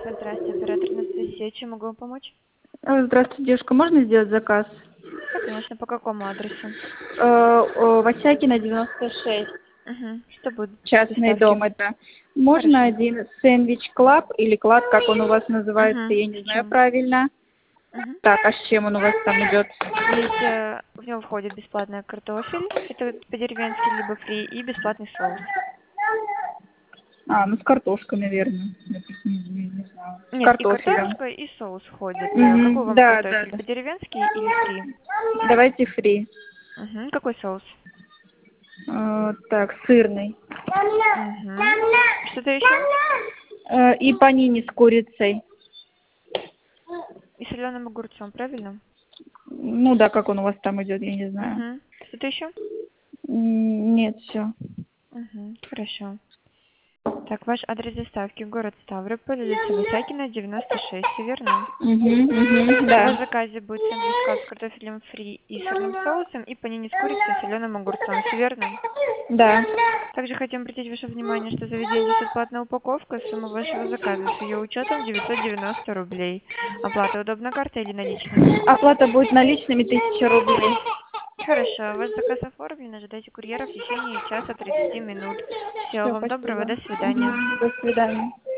Здравствуйте, оператор на связи. Чем могу вам помочь? Здравствуйте, девушка. Можно сделать заказ? Да, конечно. По какому адресу? Васякина, 96. Угу. Что будет в Частный доставке? дом это. Можно Хорошо. один сэндвич клаб или клад, как он у вас называется, Угу. я не С знаю чем? правильно. Угу. Так, а с чем он у вас там идет? Есть, в него входит бесплатный картофель, это по-деревенски, либо фри, и бесплатный соус. Ну с картошкой, наверное. Я просто не знаю. С Нет, и картофелем. картошка, и соус входит. Какой Мгм. вам Да, да, картофель? да. По-деревенски или фри? Давайте фри. Угу. Какой соус? Так, сырный. Угу. Что-то еще? И панини с курицей. И соленым огурцом, правильно? Ну да, как он у вас там идет, я не знаю. Угу. Что-то еще? Нет, все. Угу. Хорошо. Так, ваш адрес доставки: город Ставрополь, улица Васякина, 96, всё верно? Угу, В да. вашем заказе будет сэндвич клаб с картофелем фри и сырным соусом и панини с курицей и соленым огурцом, все верно? Да. Также хотим обратить ваше внимание, что заведение несет платная упаковка. Сумма вашего заказа с ее учетом 990 рублей. Оплата удобна картой или наличными? Оплата будет наличными 1000 рублей. Хорошо, ваш заказ оформлен, ожидайте курьера в течение часа 30 минут. Всего Все, вам доброго, спасибо. до свидания. До свидания.